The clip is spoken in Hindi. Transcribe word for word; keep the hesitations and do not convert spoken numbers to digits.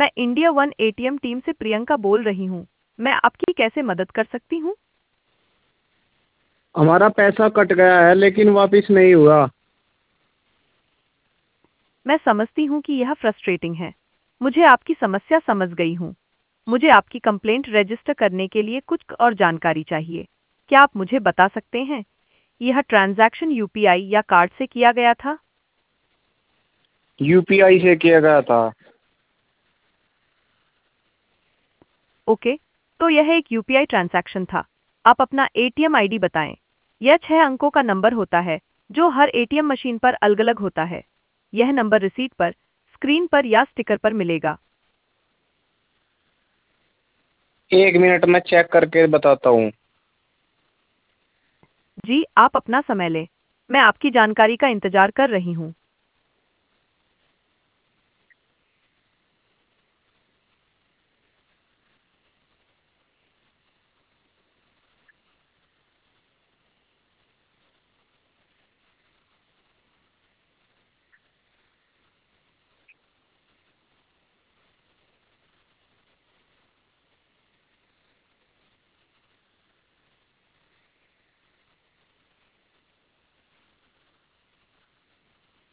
मैं इंडिया वन एटीएम टीम से प्रियंका बोल रही हूँ। मैं आपकी कैसे मदद कर सकती हूँ? हमारा पैसा कट गया है लेकिन वापस नहीं हुआ। मैं समझती हूँ कि यह फ्रस्ट्रेटिंग है। मुझे आपकी समस्या समझ गई हूँ। मुझे आपकी कंप्लेंट रजिस्टर करने के लिए कुछ और जानकारी चाहिए। क्या आप मुझे बता सकते हैं, यह ट्रांजैक्शन यूपीआई या कार्ड से किया गया था? यूपीआई से किया गया था। ओके, तो यह एक यूपीआई ट्रांजैक्शन था। आप अपना एटीएम आईडी बताएं। यह छह अंकों का नंबर होता है जो हर एटीएम मशीन पर अलग-अलग होता है। यह नंबर रिसीट पर, स्क्रीन पर या स्टिकर पर मिलेगा। एक मिनट में चेक करके बताता हूँ। जी, आप अपना समय लें। मैं आपकी जानकारी का इंतजार कर रही हूँ।